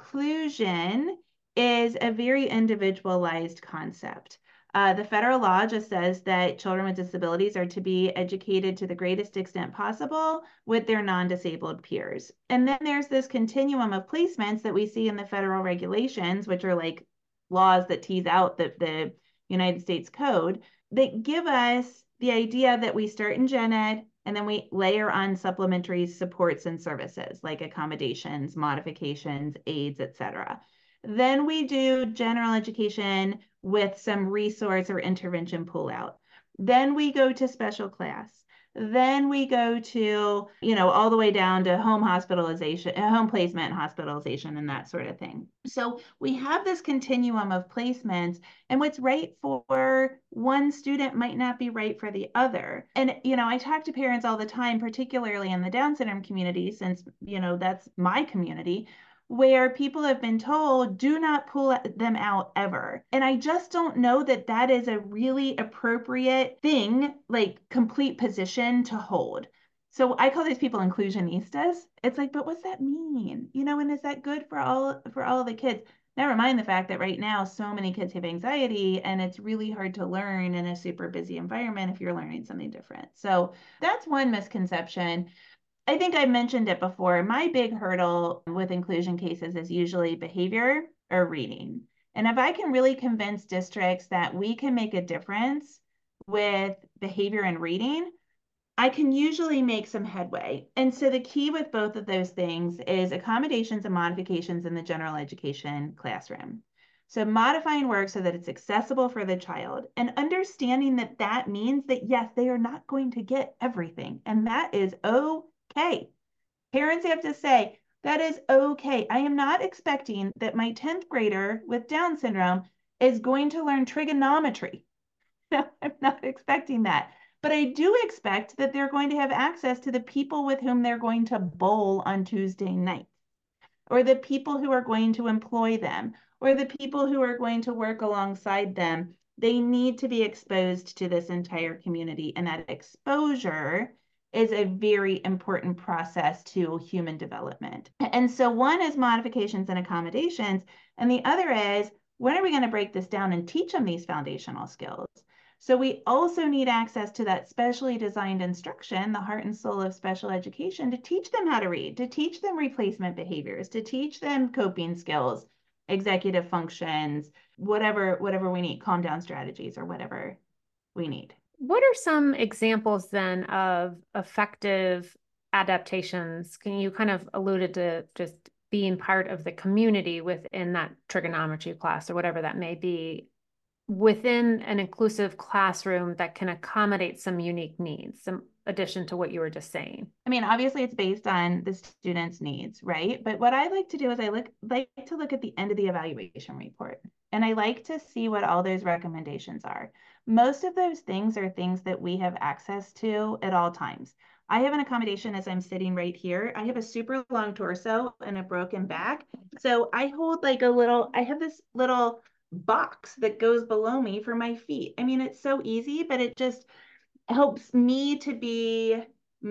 inclusion is a very individualized concept. The federal law just says that children with disabilities are to be educated to the greatest extent possible with their non-disabled peers. And then there's this continuum of placements that we see in the federal regulations, which are like laws that tease out the United States Code, that give us the idea that we start in gen ed and then we layer on supplementary supports and services like accommodations, modifications, aids, etc. Then we do general education with some resource or intervention pullout. Then we go to special class. Then we go to, all the way down to home hospitalization, home placement, hospitalization, and that sort of thing. So we have this continuum of placements, and what's right for one student might not be right for the other. And, I talk to parents all the time, particularly in the Down syndrome community, since, that's my community, where people have been told, do not pull them out ever. And I just don't know that that is a really appropriate thing, like complete position to hold. So I call these people inclusionistas. It's like, but what's that mean? And is that good for all of the kids? Never mind the fact that right now so many kids have anxiety and it's really hard to learn in a super busy environment if you're learning something different. So that's one misconception. I think I mentioned it before. My big hurdle with inclusion cases is usually behavior or reading. And if I can really convince districts that we can make a difference with behavior and reading, I can usually make some headway. And so the key with both of those things is accommodations and modifications in the general education classroom. So modifying work so that it's accessible for the child and understanding that that means that, yes, they are not going to get everything. And that is okay. Parents have to say, that is okay. I am not expecting that my 10th grader with Down syndrome is going to learn trigonometry. No, I'm not expecting that. But I do expect that they're going to have access to the people with whom they're going to bowl on Tuesday night, or the people who are going to employ them, or the people who are going to work alongside them. They need to be exposed to this entire community, and that exposure is a very important process to human development. And so one is modifications and accommodations, and the other is, when are we going to break this down and teach them these foundational skills? So we also need access to that specially designed instruction, the heart and soul of special education, to teach them how to read, to teach them replacement behaviors, to teach them coping skills, executive functions, whatever we need, calm down strategies or whatever we need. What are some examples then of effective adaptations? Can you kind of alluded to just being part of the community within that trigonometry class or whatever that may be, within an inclusive classroom that can accommodate some unique needs, some addition to what you were just saying? I mean, obviously it's based on the student's needs, right? But what I like to do is like to look at the end of the evaluation report, and I like to see what all those recommendations are. Most of those things are things that we have access to at all times. I have an accommodation as I'm sitting right here. I have a super long torso and a broken back. So I hold like I have this little box that goes below me for my feet. I mean, it's so easy, but it just helps me to be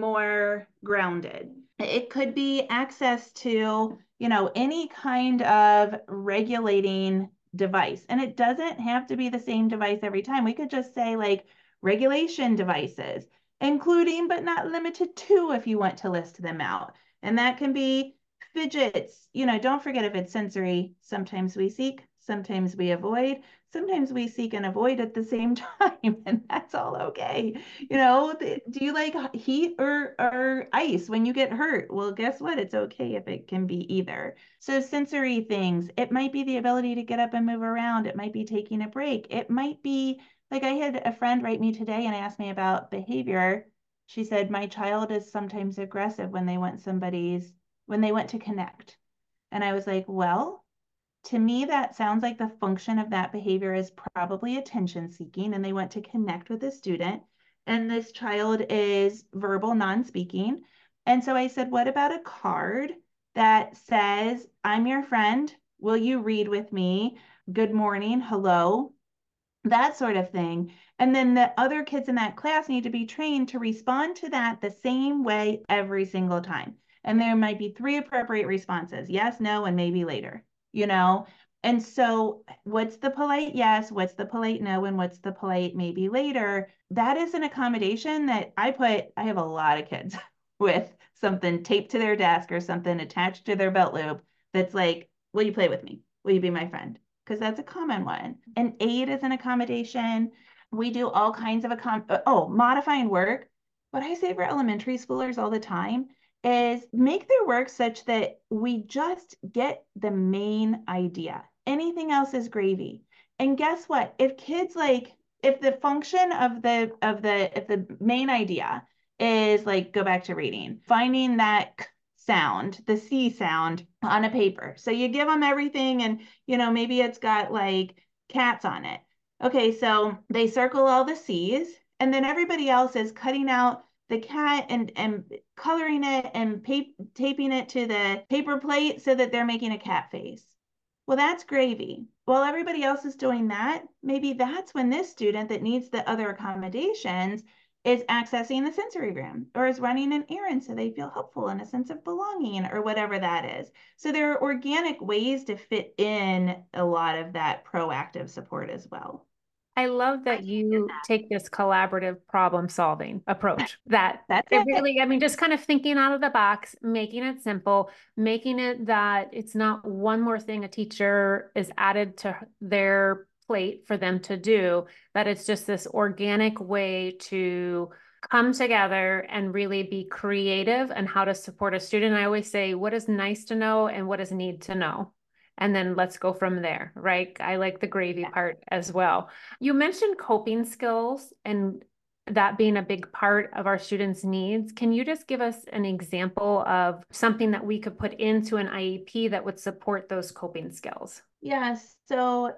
more grounded. It could be access to, any kind of regulating device. And it doesn't have to be the same device every time. We could just say like regulation devices, including but not limited to, if you want to list them out. And that can be fidgets. Don't forget, if it's sensory, sometimes we seek, sometimes we avoid, sometimes we seek and avoid at the same time, and that's all okay. Do you like heat or ice when you get hurt? Well, guess what? It's okay if it can be either. So sensory things, it might be the ability to get up and move around. It might be taking a break. It might be, like, I had a friend write me today and ask me about behavior. She said, my child is sometimes aggressive when they want to connect. And I was like, well, to me, that sounds like the function of that behavior is probably attention seeking, and they want to connect with a student. And this child is verbal, non-speaking. And so I said, what about a card that says, I'm your friend. Will you read with me? Good morning. Hello. That sort of thing. And then the other kids in that class need to be trained to respond to that the same way every single time. And there might be 3 appropriate responses: yes, no, and maybe later, you know? And so what's the polite yes, what's the polite no, and what's the polite maybe later? That is an accommodation that I have a lot of kids with something taped to their desk or something attached to their belt loop that's like, will you play with me? Will you be my friend? Because that's a common one. An aid is an accommodation. We do all kinds of modifying work. What I say for elementary schoolers all the time is make their work such that we just get the main idea. Anything else is gravy. And guess what? If kids like, if the function of if the main idea is like, go back to reading, finding that sound, the C sound on a paper. So you give them everything and, maybe it's got like cats on it. Okay, so they circle all the C's, and then everybody else is cutting out the cat and coloring it and taping it to the paper plate so that they're making a cat face. Well, that's gravy. While everybody else is doing that, maybe that's when this student that needs the other accommodations is accessing the sensory room or is running an errand so they feel helpful and a sense of belonging or whatever that is. So there are organic ways to fit in a lot of that proactive support as well. I love that you take this collaborative problem solving approach that That's it it. really, I mean, just kind of thinking out of the box, making it simple, making it that it's not one more thing a teacher is added to their plate for them to do, that it's just this organic way to come together and really be creative and how to support a student. I always say, what is nice to know and what is need to know? And then let's go from there, right? I like the gravy part as well. You mentioned coping skills and that being a big part of our students' needs. Can you just give us an example of something that we could put into an IEP that would support those coping skills? Yes. So,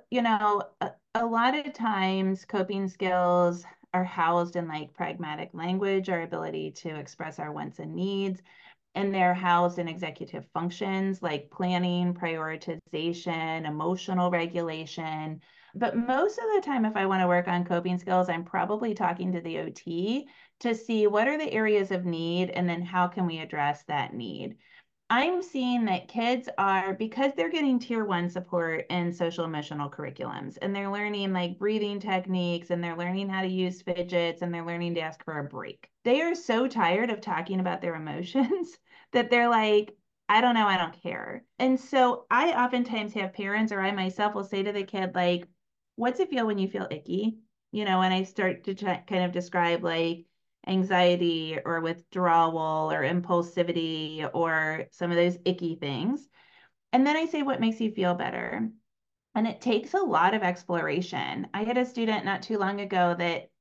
a lot of times coping skills are housed in like pragmatic language, our ability to express our wants and needs. And they're housed in executive functions like planning, prioritization, emotional regulation. But most of the time, if I want to work on coping skills, I'm probably talking to the OT to see what are the areas of need and then how can we address that need. I'm seeing that kids are, because they're getting tier 1 support in social emotional curriculums, and they're learning like breathing techniques, and they're learning how to use fidgets, and they're learning to ask for a break. They are so tired of talking about their emotions that they're like, I don't know, I don't care. And so I oftentimes have parents, or I myself will say to the kid, like, what's it feel when you feel icky? And I start to kind of describe like, anxiety or withdrawal or impulsivity or some of those icky things. And then I say, what makes you feel better? And it takes a lot of exploration. I had a student not too long ago that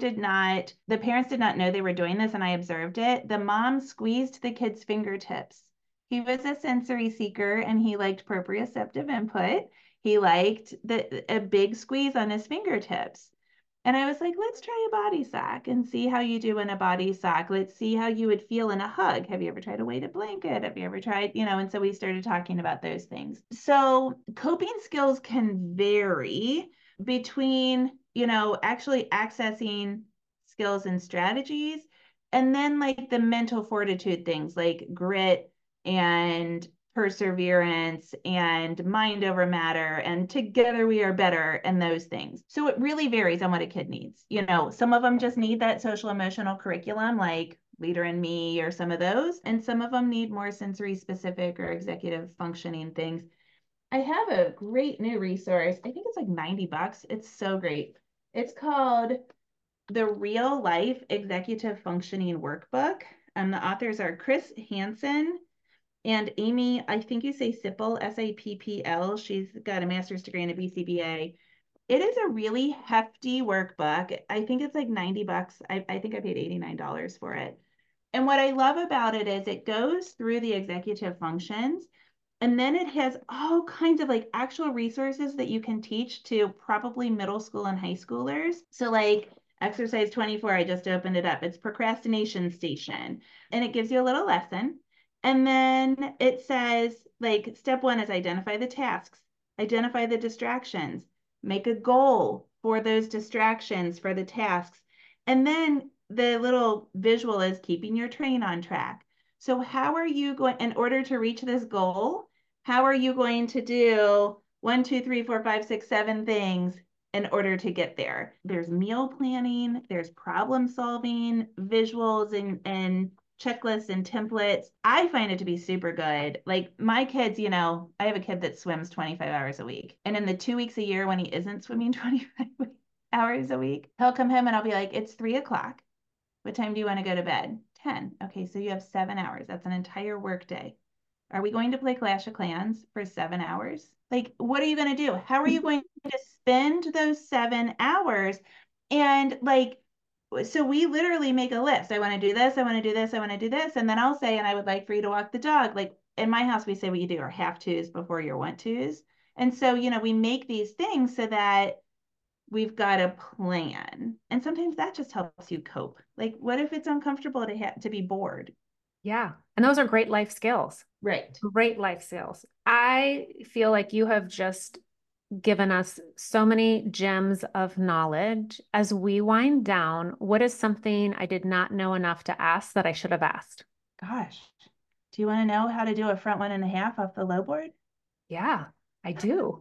the parents did not know they were doing this, and I observed it. The mom squeezed the kid's fingertips. He was a sensory seeker and he liked proprioceptive input. He liked a big squeeze on his fingertips. And I was like, let's try a body sock and see how you do in a body sock. Let's see how you would feel in a hug. Have you ever tried a weighted blanket? Have you ever tried, and so we started talking about those things. So coping skills can vary between, actually accessing skills and strategies, and then like the mental fortitude things like grit and perseverance and mind over matter and together we are better and those things. So it really varies on what a kid needs. Some of them just need that social emotional curriculum like Leader in Me or some of those, and some of them need more sensory specific or executive functioning things. I have a great new resource. I think it's like $90. It's so great. It's called the Real Life Executive Functioning Workbook. The authors are Chris Hansen and Amy, I think you say Sippel, Sappl. She's got a master's degree in a BCBA. It is a really hefty workbook. I think it's like $90. I think I paid $89 for it. And what I love about it is it goes through the executive functions, and then it has all kinds of like actual resources that you can teach to probably middle school and high schoolers. So like exercise 24, I just opened it up. It's procrastination station, and it gives you a little lesson. And then it says, like, step one is identify the tasks, identify the distractions, make a goal for those distractions, for the tasks. And then the little visual is keeping your train on track. So how are you going, in order to reach this goal, how are you going to do 1, 2, 3, 4, 5, 6, 7 things in order to get there? There's meal planning, there's problem solving, visuals and checklists and templates. I find it to be super good. Like my kids, you know, I have a kid that swims 25 hours a week. And in the 2 weeks a year when he isn't swimming 25 hours a week, he'll come home and I'll be like, it's 3 o'clock. What time do you want to go to bed? 10. Okay, so you have 7 hours. That's an entire work day. Are we going to play Clash of Clans for 7 hours? Like, what are you going to do? How are you going to spend those 7 hours? And like, so we literally make a list. I want to do this. I want to do this. I want to do this. And then I'll say, and I would like for you to walk the dog. Like in my house, we say what you do are have tos before your want tos. And so, you know, we make these things so that we've got a plan. And sometimes that just helps you cope. Like, what if it's uncomfortable to be bored? Yeah. And those are great life skills. Right. Great life skills. I feel like you have just given us so many gems of knowledge. As we wind down, what is something I did not know enough to ask that I should have asked? Gosh, do you want to know how to do a front 1.5 off the low board? Yeah, I do.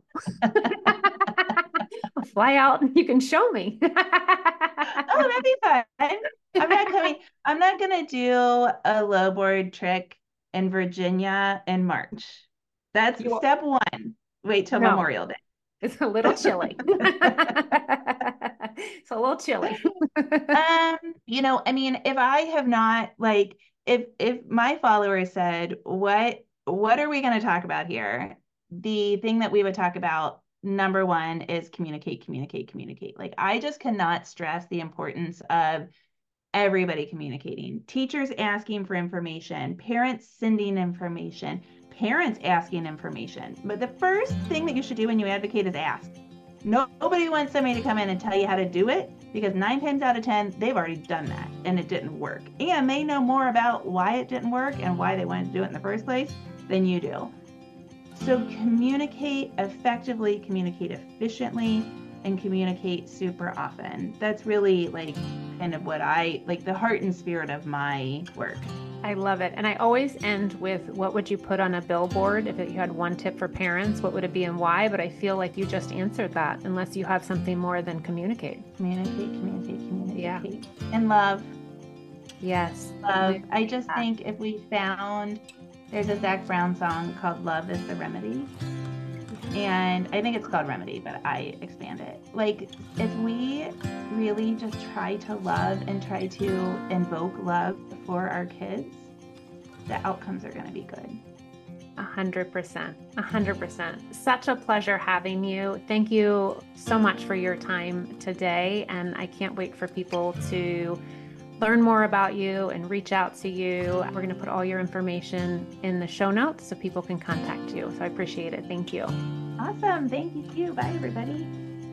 I'll fly out and you can show me. Oh, that'd be fun. I'm not going to do a low board trick in Virginia in March. That's step one. Wait till Memorial Day. It's a little chilly. It's a little chilly. You know, I mean, if I have not like if my followers said, what are we going to talk about here? The thing that we would talk about, number one, is communicate. Like I just cannot stress the importance of everybody communicating. Teachers asking for information, parents sending information, parents asking information. But the first thing that you should do when you advocate is ask. Nobody wants somebody to come in and tell you how to do it because 9 times out of 10, they've already done that and it didn't work. And they know more about why it didn't work and why they wanted to do it in the first place than you do. So communicate effectively, communicate efficiently, and communicate super often. That's really like kind of what I like, the heart and spirit of my work. I love it. And I always end with, what would you put on a billboard? If you had one tip for parents, what would it be and why? But I feel like you just answered that, unless you have something more than communicate. Communicate. Yeah. And love. Yes. Love. I just think if we found, there's a Zac Brown song called Love is the Remedy. And I think it's called Remedy, but I expand it. Like, if we really just try to love and try to invoke love for our kids, the outcomes are going to be good. 100%. Such a pleasure having you. Thank you so much for your time today. And I can't wait for people to learn more about you and reach out to you. We're going to put all your information in the show notes so people can contact you. So I appreciate it. Thank you. Awesome. Thank you. Bye, everybody.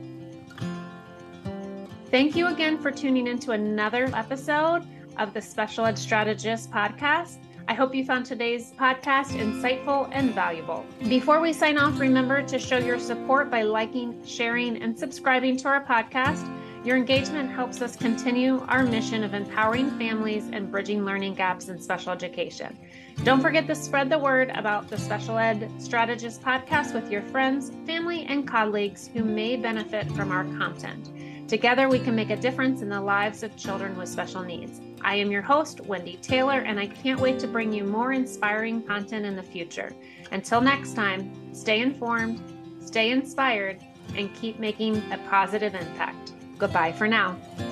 Thank you again for tuning into another episode of the Special Ed Strategist podcast. I hope you found today's podcast insightful and valuable. Before we sign off, remember to show your support by liking, sharing, and subscribing to our podcast. Your engagement helps us continue our mission of empowering families and bridging learning gaps in special education. Don't forget to spread the word about the Special Ed Strategist podcast with your friends, family, and colleagues who may benefit from our content. Together, we can make a difference in the lives of children with special needs. I am your host, Wendy Taylor, and I can't wait to bring you more inspiring content in the future. Until next time, stay informed, stay inspired, and keep making a positive impact. Goodbye for now.